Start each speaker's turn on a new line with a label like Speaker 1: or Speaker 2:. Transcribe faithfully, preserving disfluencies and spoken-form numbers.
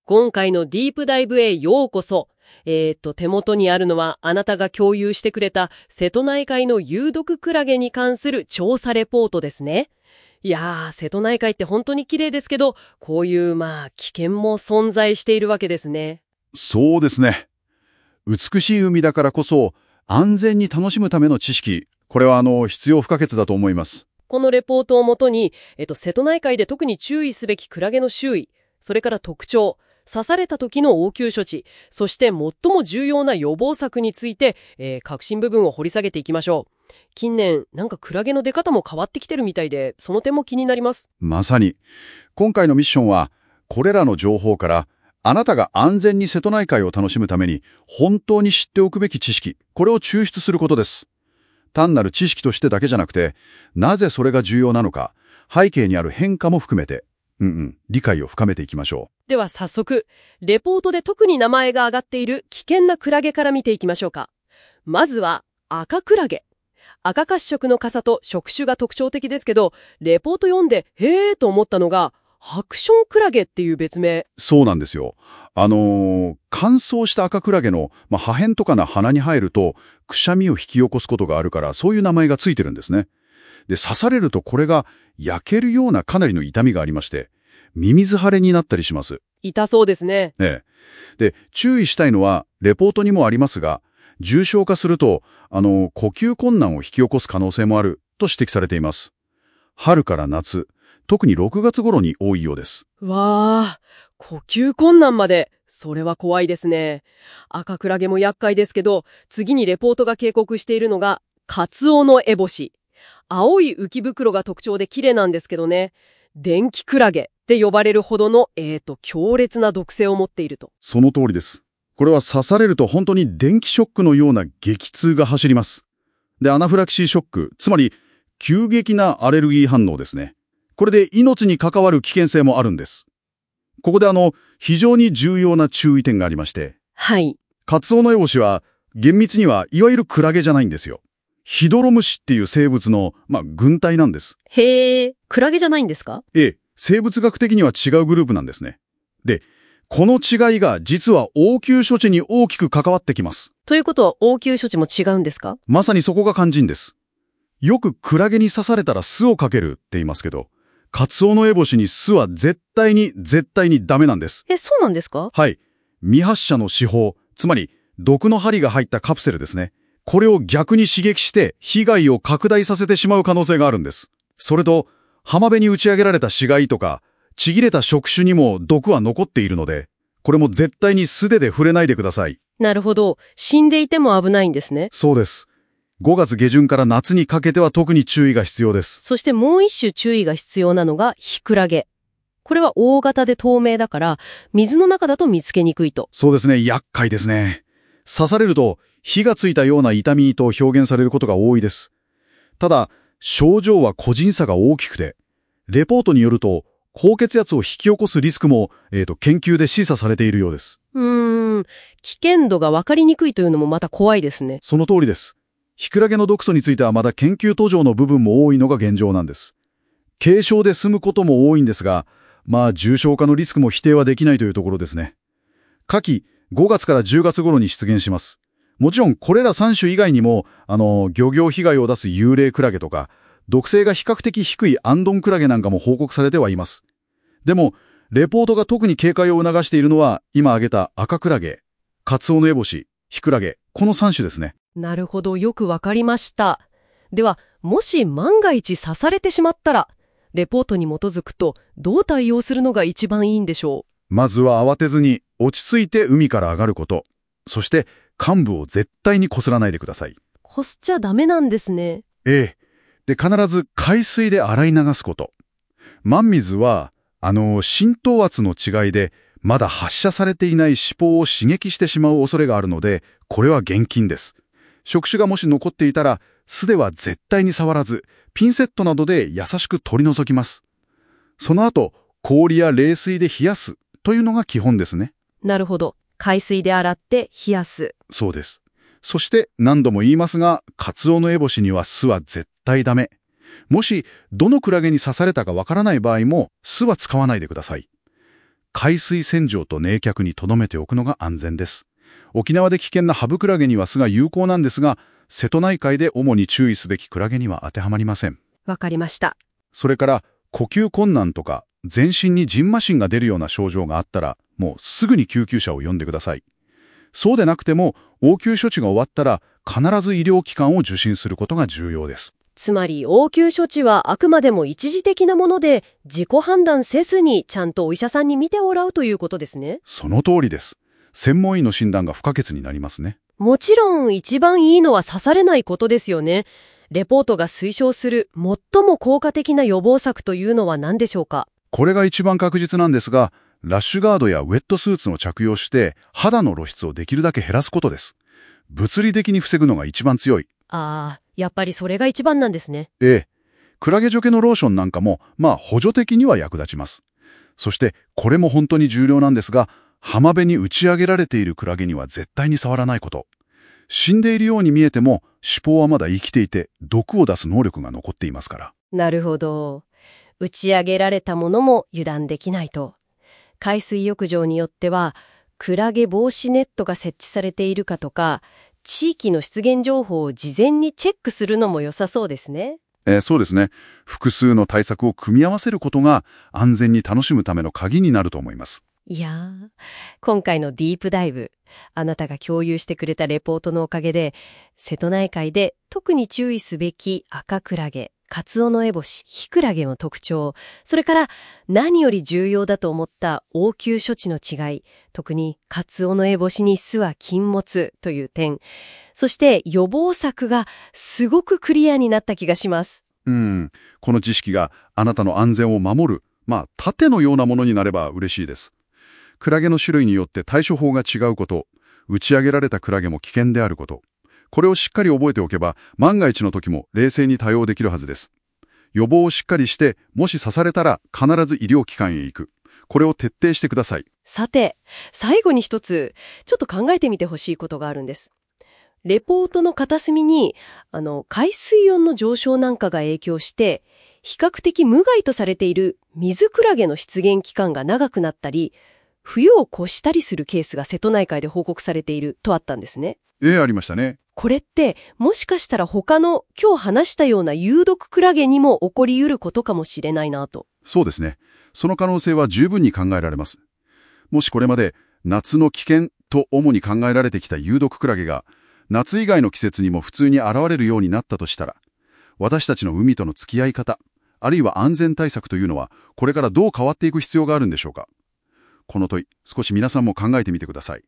Speaker 1: 今回のディープダイブへようこそ。えーっと、手元にあるのはあなたが共有してくれた瀬戸内海の有毒クラゲに関する調査レポートですね。いやー、瀬戸内海って本当に綺麗ですけど、こういうまあ危険も存在しているわけですね。
Speaker 2: そうですね。美しい海だからこそ安全に楽しむための知識、これはあの必要不可欠だと思います。
Speaker 1: このレポートをもとに、えっと、瀬戸内海で特に注意すべきクラゲの種類、それから特徴、刺された時の応急処置、そして最も重要な予防策について、えー、核心部分を掘り下げていきましょう。近年、なんかクラゲの出方も変わってきてるみたいで、その点も気になります。
Speaker 2: まさに、今回のミッションは、これらの情報から、あなたが安全に瀬戸内海を楽しむために、本当に知っておくべき知識、これを抽出することです。単なる知識としてだけじゃなくて、なぜそれが重要なのか、背景にある変化も含めて、うんうん、理解を深めていきましょう。
Speaker 1: では早速、レポートで特に名前が挙がっている危険なクラゲから見ていきましょうか。まずは、赤クラゲ。赤褐色の傘と触手が特徴的ですけど、レポート読んで、へーと思ったのが、ハクションクラゲっていう別名。
Speaker 2: そうなんですよ。あのー、乾燥した赤クラゲの、まあ、破片とかの鼻に入ると、くしゃみを引き起こすことがあるから、そういう名前がついてるんですね。で、刺されるとこれが焼けるようなかなりの痛みがありまして、ミミズ腫れになったりします。
Speaker 1: 痛そうですね。
Speaker 2: ええ。で、注意したいのは、レポートにもありますが、重症化すると、あの、呼吸困難を引き起こす可能性もあると指摘されています。春から夏、特にろくがつ頃に多いようです。
Speaker 1: わー、呼吸困難まで。それは怖いですね。赤クラゲも厄介ですけど、次にレポートが警告しているのが、カツオノエボシ。青い浮き袋が特徴で綺麗なんですけどね。電気クラゲって呼ばれるほどの、えーと、強烈な毒性を持っていると。
Speaker 2: その通りです。これは刺されると本当に電気ショックのような激痛が走ります。で、アナフィラキシーショック、つまり急激なアレルギー反応ですね。これで命に関わる危険性もあるんです。ここであの、非常に重要な注意点がありまして。
Speaker 1: はい。
Speaker 2: カツオノエボシは、厳密にはいわゆるクラゲじゃないんですよ。ヒドロムシっていう生物の、まあ、軍隊なんです。
Speaker 1: へー、クラゲじゃないんですか？
Speaker 2: ええ、生物学的には違うグループなんですね。で、この違いが実は応急処置に大きく関わってきます。
Speaker 1: ということは応急処置も違うんですか？
Speaker 2: まさにそこが肝心です。よくクラゲに刺されたら巣をかけるって言いますけど、カツオノエボシに巣は絶対に絶対にダメなんです。
Speaker 1: え、そうなんですか？
Speaker 2: はい。未発射の刺胞、つまり毒の針が入ったカプセルですね。これを逆に刺激して被害を拡大させてしまう可能性があるんです。それと、浜辺に打ち上げられた死骸とか、ちぎれた触手にも毒は残っているので、これも絶対に素手で触れないでください。
Speaker 1: なるほど。死んでいても危ないんですね。
Speaker 2: そうです。ごがつ下旬から夏にかけては特に注意が必要です。
Speaker 1: そしてもう一種注意が必要なのがヒクラゲ。これは大型で透明だから、水の中だと見つけにくいと。
Speaker 2: そうですね。厄介ですね。刺されると火がついたような痛みと表現されることが多いです。ただ、症状は個人差が大きくて、レポートによると、高血圧を引き起こすリスクも、えーと、研究で示唆されているようです。
Speaker 1: うーん、危険度が分かりにくいというのもまた怖いですね。
Speaker 2: その通りです。ヒクラゲの毒素についてはまだ研究途上の部分も多いのが現状なんです。軽症で済むことも多いんですが、まあ重症化のリスクも否定はできないというところですね。夏季、ごがつからじゅうがつ頃に出現します。もちろんこれらさん種以外にも、あの、漁業被害を出す幽霊クラゲとか、毒性が比較的低いアンドンクラゲなんかも報告されてはいます。でも、レポートが特に警戒を促しているのは、今挙げた赤クラゲ、カツオノエボシ、ヒクラゲ、このさん種ですね。
Speaker 1: なるほど、よくわかりました。では、もし万が一刺されてしまったら、レポートに基づくとどう対応するのが一番いいんでしょ
Speaker 2: う？まずは慌てずに落ち着いて海から上がること。そして患部を絶対にこすらないでください。
Speaker 1: こすっちゃダメなんですね。
Speaker 2: ええ。で、必ず海水で洗い流すこと。マンミズは、あの、浸透圧の違いで、まだ発射されていない刺胞を刺激してしまう恐れがあるので、これは厳禁です。触手がもし残っていたら、素では絶対に触らず、ピンセットなどで優しく取り除きます。その後、氷や冷水で冷やすというのが基本ですね。
Speaker 1: なるほど。海水で洗って冷やす。
Speaker 2: そうです。そして何度も言いますが、カツオノエボシには巣は絶対ダメ。もし、どのクラゲに刺されたかわからない場合も、巣は使わないでください。 海水洗浄と冷却に留めておくのが安全です。沖縄で危険なハブクラゲには巣が有効なんですが、瀬戸内海で主に注意すべきクラゲには当てはまりません。
Speaker 1: わかりました。
Speaker 2: それから、呼吸困難とか、全身に蕁麻疹が出るような症状があったら、もうすぐに救急車を呼んでください。そうでなくても、応急処置が終わったら、必ず医療機関を受診することが重要です。
Speaker 1: つまり、応急処置はあくまでも一時的なもので、自己判断せずにちゃんとお医者さんに見てもらうということですね。
Speaker 2: その通りです。専門医の診断が不可欠になりますね。
Speaker 1: もちろん、一番いいのは刺されないことですよね。レポートが推奨する最も効果的な予防策というのは何でしょうか？
Speaker 2: これが一番確実なんですが、ラッシュガードやウェットスーツを着用して、肌の露出をできるだけ減らすことです。物理的に防ぐのが一番強い。
Speaker 1: ああ、やっぱりそれが一番なんですね。
Speaker 2: ええ。クラゲ除去のローションなんかも、まあ補助的には役立ちます。そして、これも本当に重要なんですが、浜辺に打ち上げられているクラゲには絶対に触らないこと。死んでいるように見えても、尻尾はまだ生きていて、毒を出す能力が残っていますから。
Speaker 1: なるほど。打ち上げられたものも油断できないと。海水浴場によっては、クラゲ防止ネットが設置されているかとか、地域の出現情報を事前にチェックするのも良さそうですね。
Speaker 2: えー、そうですね。複数の対策を組み合わせることが安全に楽しむための鍵になると思います。
Speaker 1: いやー、今回のディープダイブ、あなたが共有してくれたレポートのおかげで、瀬戸内海で特に注意すべき赤クラゲ、カツオノエボシ、ヒクラゲの特徴、それから何より重要だと思った応急処置の違い、特にカツオノエボシに巣は禁物という点、そして予防策がすごくクリアになった気がします。
Speaker 2: うん、この知識があなたの安全を守る、まあ盾のようなものになれば嬉しいです。クラゲの種類によって対処法が違うこと、打ち上げられたクラゲも危険であること、これをしっかり覚えておけば、万が一の時も冷静に対応できるはずです。予防をしっかりして、もし刺されたら必ず医療機関へ行く。これを徹底してください。
Speaker 1: さて、最後に一つ、ちょっと考えてみてほしいことがあるんです。レポートの片隅に、あの、海水温の上昇なんかが影響して、比較的無害とされている水クラゲの出現期間が長くなったり、冬を越したりするケースが瀬戸内海で報告されているとあったんですね。
Speaker 2: ええ、ありましたね。
Speaker 1: これってもしかしたら他の今日話したような有毒クラゲにも起こり得ることかもしれないなと。
Speaker 2: そうですね。その可能性は十分に考えられます。もしこれまで夏の危険と主に考えられてきた有毒クラゲが夏以外の季節にも普通に現れるようになったとしたら、私たちの海との付き合い方、あるいは安全対策というのはこれからどう変わっていく必要があるんでしょうか。この問い、少し皆さんも考えてみてください。